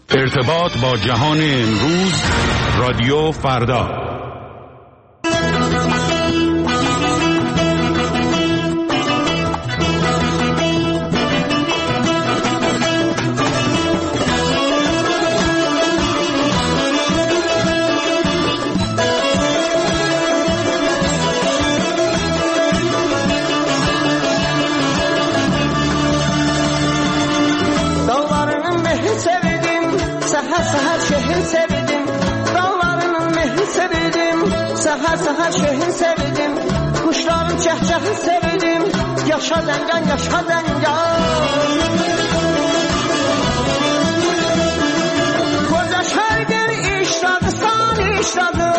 ارتباط با جهان امروز، رادیو فردا. Səhər şehrin sevdim, kuşların çəhçəhin sevdim. Yaşa zəngan, yaşa zəngan. Koca şəhər işladı, san işladı.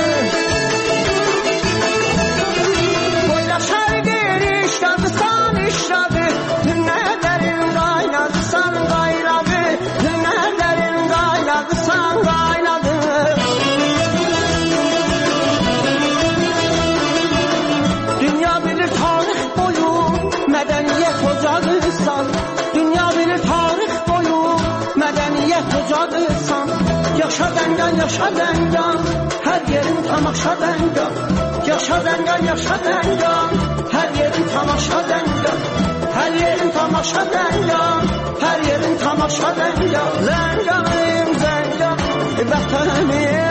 Koca şəhər işladı, san işladı. Hünnərlərin qaynadı, san qaynadı. Hünnərlərin qaynadı, san qaynadı. Mədəniyyət ocağısan, dünya bilir tarix boyu. Mədəniyyət ocağısan, yaşa zəngan, yaşa zəngan. Hər yerin tamaşa zəngan, yaşa zəngan, yaşa zəngan. Hər yerin tamaşa zəngan, hər yerin tamaşa zəngan. Hər yerin tamaşa zəngan. Zənganım, zəngan, vətənim.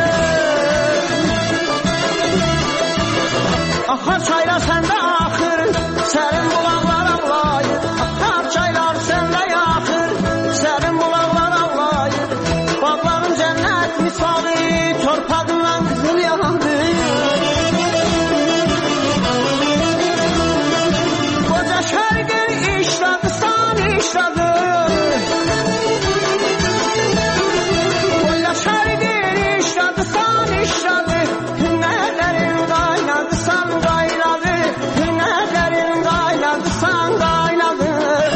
Axar çaylar səndə axır, sərin bulaqlar ağlayır. Axar çaylar səndə yaxır, sərin bulaqlar ağlayır. Bağların cənnət misali, torpağından qızıl yandı. Qoca şərqin işladı, san işladı. Qoca şərqin işladı, san işladı. Hünnərlərin qaynadı, san qaynadı. Hünnərlərin qaynadı, san qaynadı.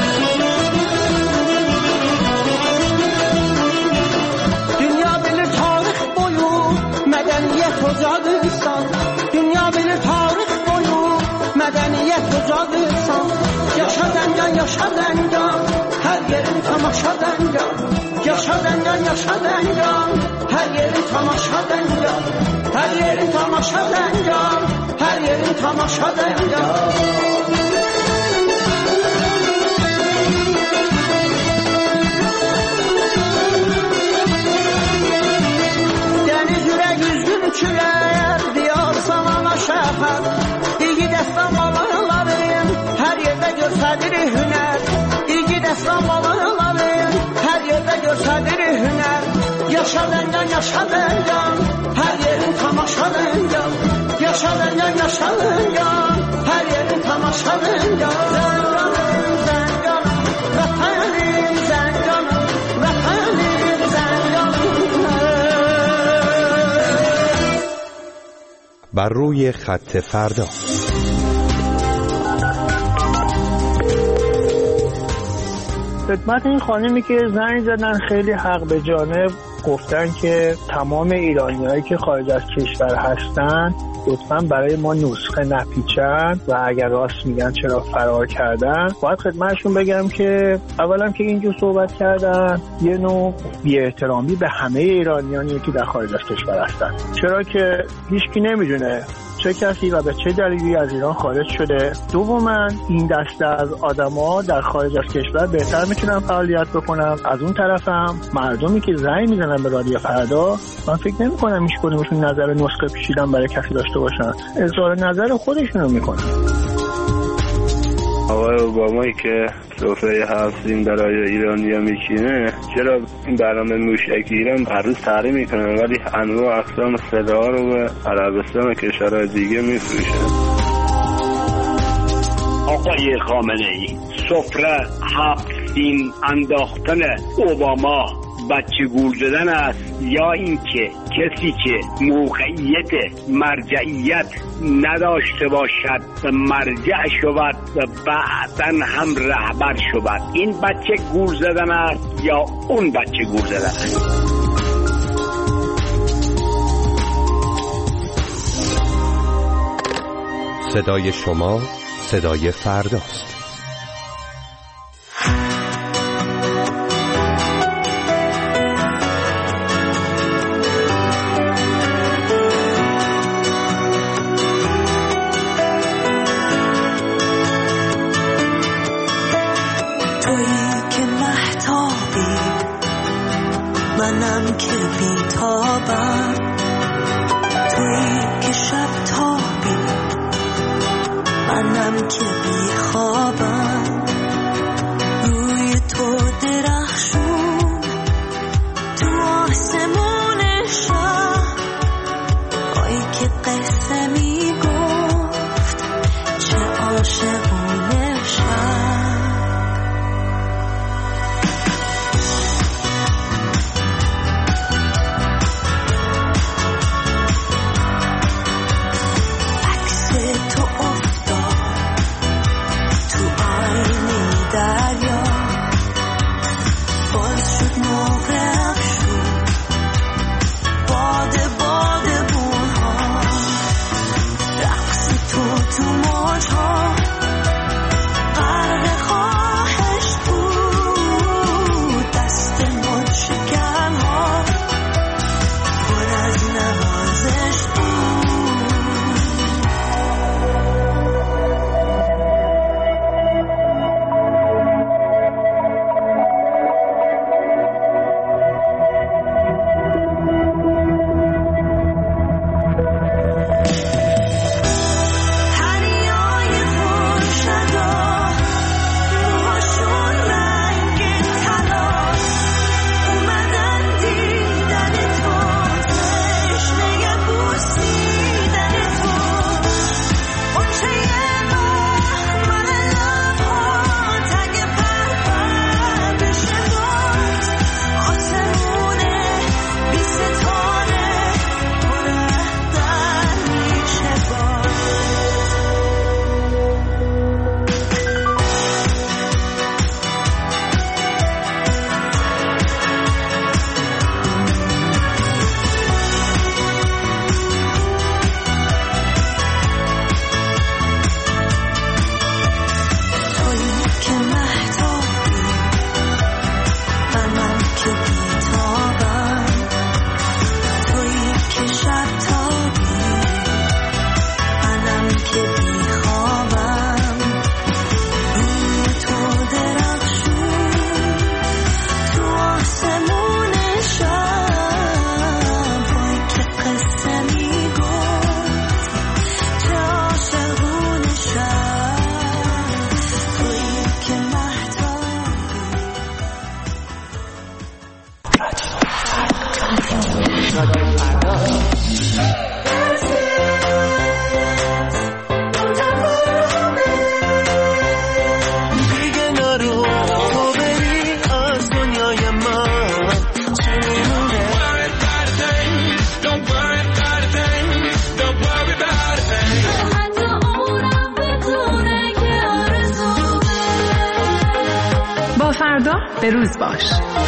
Dünya bilir tarix boyu, mədəniyyət ocağısan. Dünya bilir tarix boyu, mədəniyyət ocağısan. Yaşa zəngan, yaşa zəngan. Hər yerin tamaşa zəngan. Yaşa zəngan, yaşa zəngan. Hər yerin tamaşa zəngan. Hər yerin tamaşa zəngan. Hər yerin tamaşa zəngan. Dəniz ürək üzgün külər, diyar samana şəhər. İlgi dəstan balıqların, hər yerdə görsədir hünər. İlgi dəstan balıqların, hər yerdə görsədir hünər. Yaşa zəngan, yaşa zəngan. Hər yerin tamaşa zəngan. Yaşa zəngan, yaşa zəngan. Hər yerin tamaşa zəngan. Zənganım, zənganım, vətənim zənganım. Vətənim zənganım. بر روی خط فردا. خدمت این خانمی که زنگ زدن خیلی حق به جانب گفتن که تمام ایرانیایی که خارج از کشور هستن لطفاً برای ما نسخه نپیچن و اگر راست میگن چرا فرار کردن. باید خدمتشون بگم که اولا که اینجور صحبت کردن یه نوع بی‌احترامی به همه ایرانیانی که در خارج از کشور هستن، چرا که هیچکی نمیدونه چه کسی و به چه دلیلی از ایران خارج شده. دوما این دسته از آدما در خارج از کشور بهتر میتونن فعالیت بکنن. از اون طرفم مردمی که زنگ میزنن به رادیو فردا، من فکر نمی‌کنم هیچ کدومشون نظر نسخه پیچیدن برای کسی داشته باشن، اظهار نظر خودشونو میکنن. آقای اوبامایی که سفره هفت‌سین برای ایرانی‌ها میشینه، چرا این برنامه موشکی ایران هر روز تحریم میکنن ولی انواع اقسام سلاح رو به عربستان و کشورهای دیگه میفروشن؟ آقای خامنه‌ای، سفره هفت‌سین انداختن اوباما بچه گول زدن است یا اینکه کسی که موقعیت مرجعیت نداشته باشد مرجع شود و بعداً هم رهبر شود؟ این بچه گول زدن است یا اون بچه گول زدن است؟ صدای شما صدای فرداست. منم که بیتابم، تویی که شب تابی، منم که بیخوابم، روی تو درخشون تو آسمون شب، آی که قصه میگفت چه عاشقونه شب. به روز باش.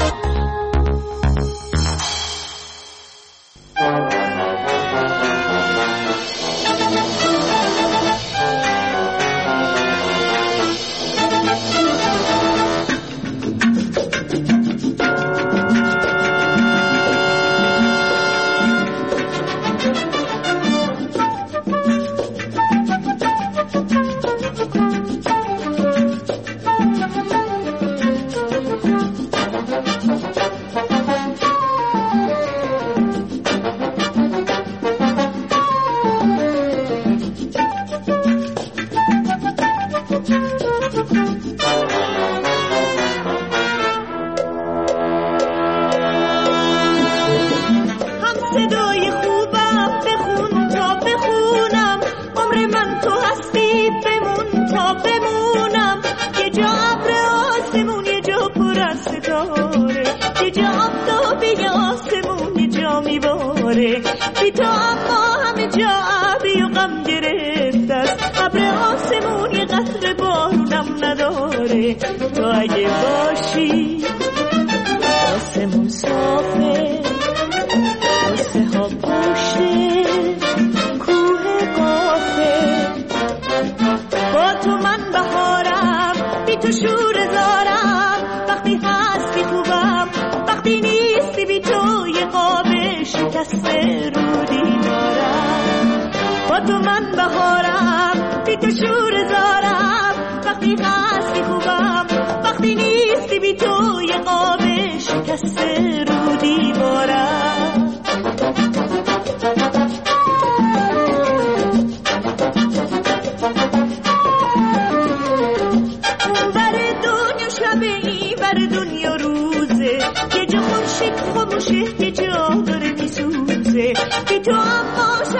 تو اگه باشی آسمون صافه، قصه ها پشته کوه قافه، با تو من بهارم، بی تو شور زارم، وقتی هستی خوبم، وقتی نیستی بی تو یه قاب شکسته رو دیوارم، با تو من بهارم، بی تو شور زارم، وقتی هستی خوبم، وقتی نیستی بی تو یه قاب شکسته رو دیوارم.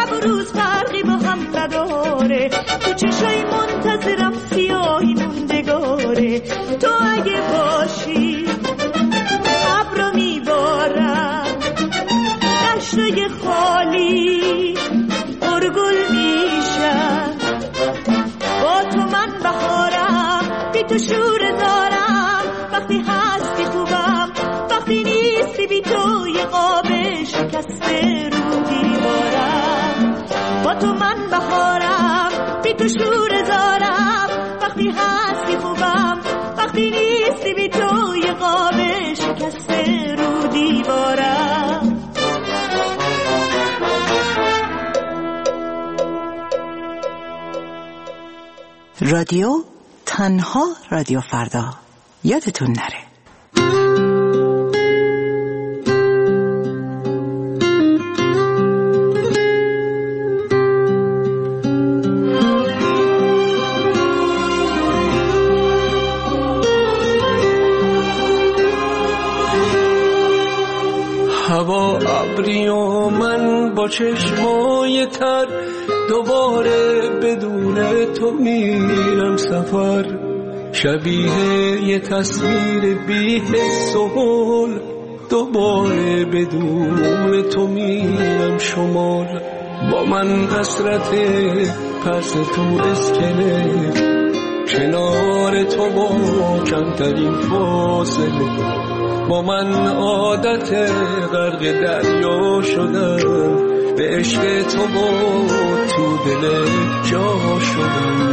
شب و روز فرقی با هم نداره، تو چشای منتظرم سیاهی موندگاره. تو اگه باشی ابرا میبارم، دشتای خالی پرگل میشن، با تو من بهارم، بی تو شور دارم. وقتی هستی خوبم، وقتی نیستی بی تو یه قاب شکسته رو دیوارم. با تو من بهارم، بی تو شور دارم. وقتی هستی خوبم، وقتی نیستی بی تو یه قاب شکسته رو دیوارم. رادیو تنها رادیو فردا، یادتون نره. هوا ابری و من با چشمای تر، دوباره بدون تو میرم سفر. شبیه یه تصویر بی حس و حال، دوباره بدون تو میرم شمال. با من حسرت پس تو اسکله، کنار تو با کمترین فاصله. با من عادت غرق دریا شدم، به عشق تو با تو دل جا شدم.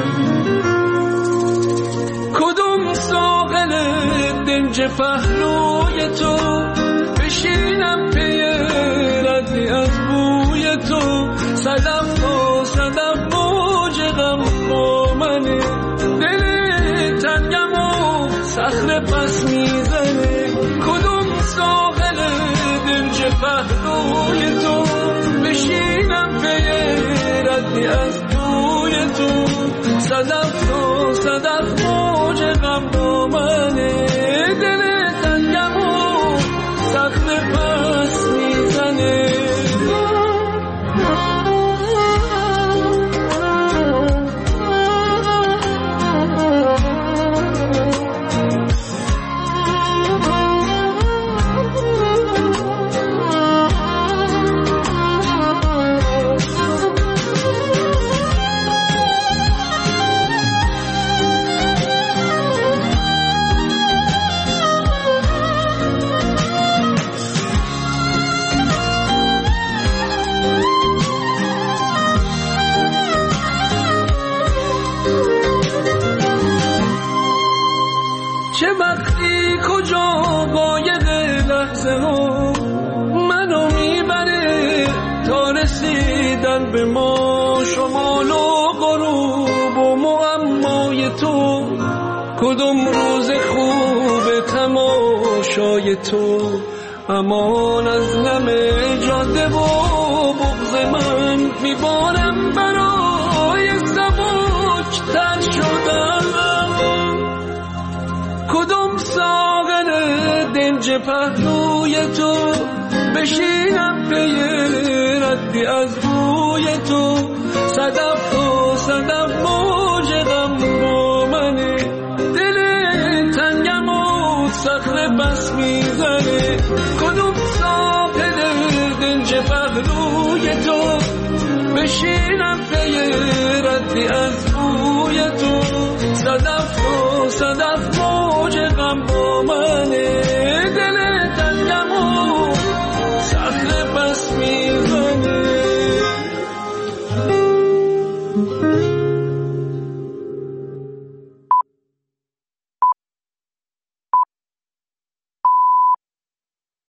کدوم ساحل دنج پهلوی تو، بشینم پی ردی از بوی تو. صدف تا صدف موج غم با منه، دل تنگم و صخره پس میزنه. کدوم ساحل دنج پهلوی تو، بشینم پی ردی از بوی تو. صدف تا صدف موج غم با منه، دل تنگم و صخره پس میزنه. چه وقتی کجا قایق لحظه ها منو میبره تا رسیدن به ما. شمال و غروب و معمای تو، کدوم روز خوب تماشای تو. امان از نم جاده و بغض من، میبارم برای سبک تر شدن. کدوم ساغن دنج پهلوی تو، بشینم پی ردی از بوی تو. صدف تا صدف موج غم با منه، دل تنگم و صخره بس میزنه. کدوم ساغن دنج پهلوی تو، بشینم پی ردی از بوی تو. صدف تا صدف موج غم با منه،